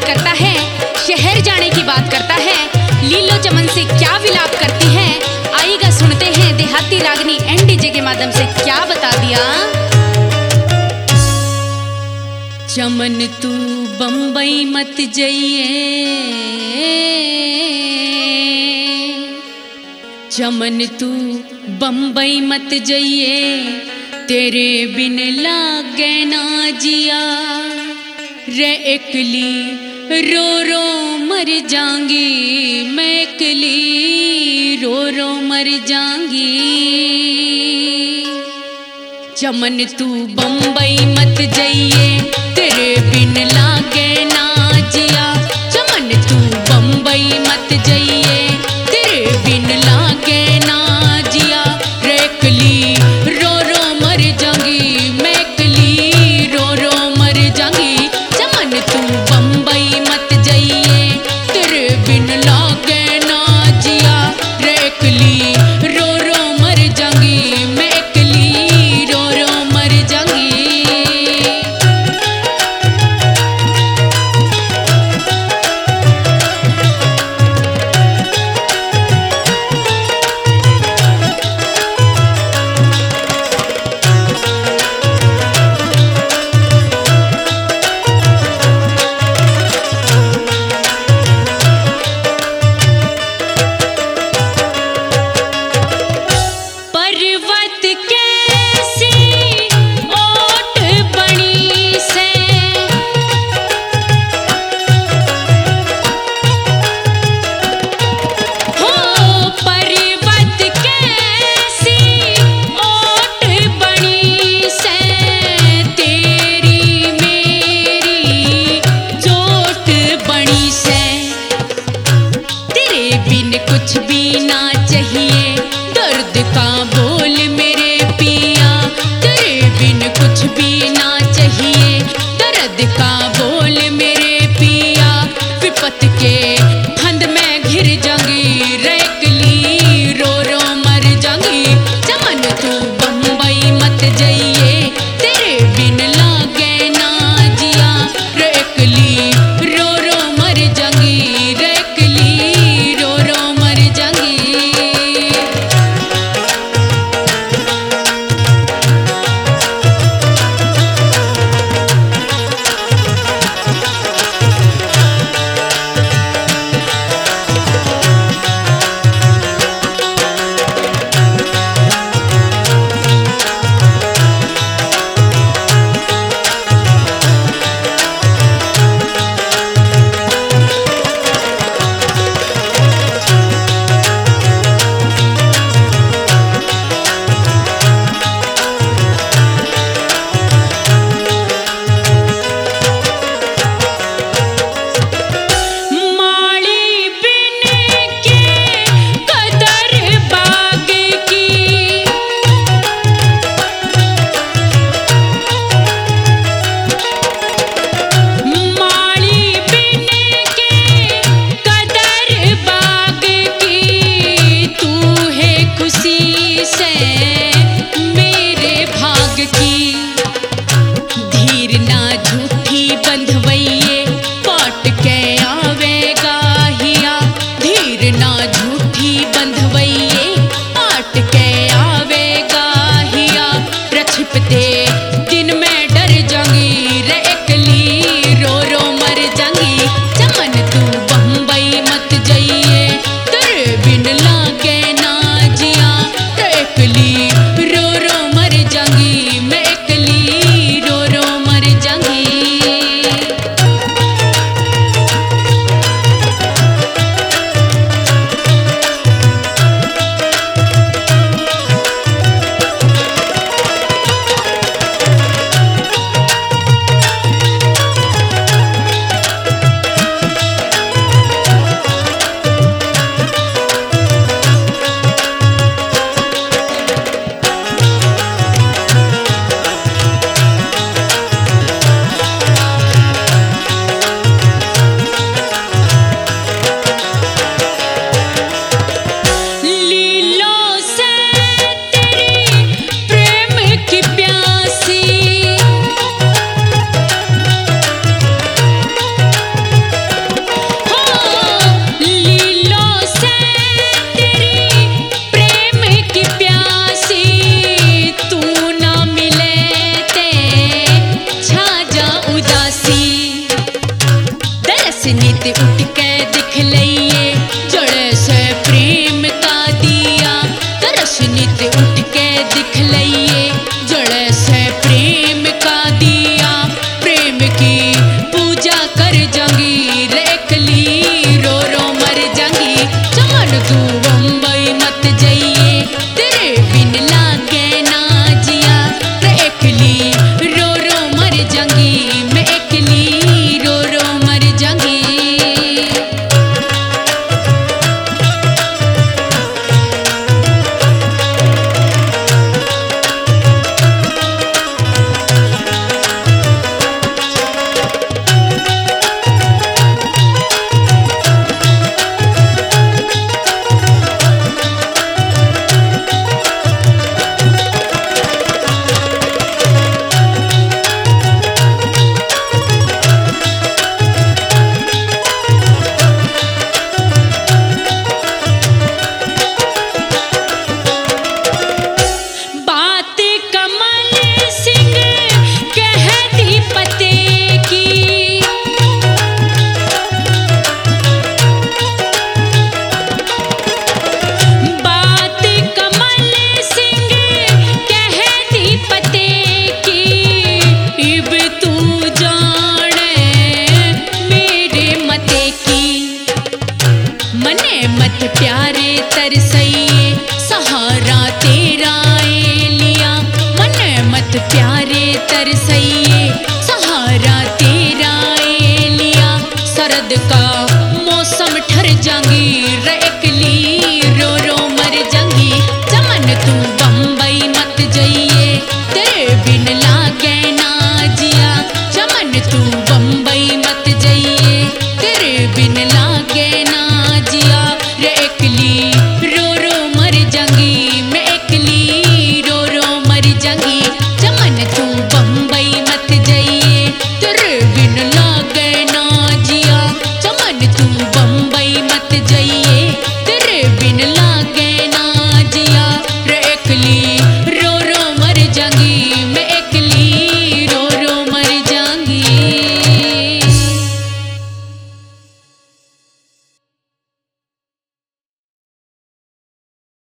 करता है, शहर जाने की बात करता है, लीलो चमन से क्या विलाप करती है। आइएगा सुनते हैं देहाती रागनी एंड डीजे के माध्यम से क्या बता दिया। चमन तू बम्बई मत जाइए, चमन तू बम्बई मत जाइए, तेरे बिन लागे ना जिया रे एकली रो रो मर जाऊंगी, मैं एकली रो रो मर जाऊंगी। चमन तू बम्बई मत जाइए, तेरे बिन लागे ना जिया, चमन तू बम्बई मत जाइए, तेरे बिन लागे ना जिया रे एकली रो रो मर जाऊंगी, मैं एकली रो रो मर जाऊंगी। चमन तू बम्बई मत जाइए, तेरे बिन लागे ना जिया रे एकली रो रो मर जाऊंगी, मैं एकली रो रो मर जाऊंगी। नित उठ के दिख लइए जड़े से प्रेम का दिया तरस नित उठ के दिख लइए जड़े से प्रेम का दिया प्रेम की पूजा कर जांगी रेखली रो रो मर जांगी चमन तू बम्बई मत जाइए तेरे बिन लागे ना जिया रेखली रो रो मर जांगी मैं एकली रो रो मर जांगी। मत प्यारे तरसइए सहारा तेरा ए लिया मन मत प्यारे तरसइए सहारा तेरा ए लिया सरद का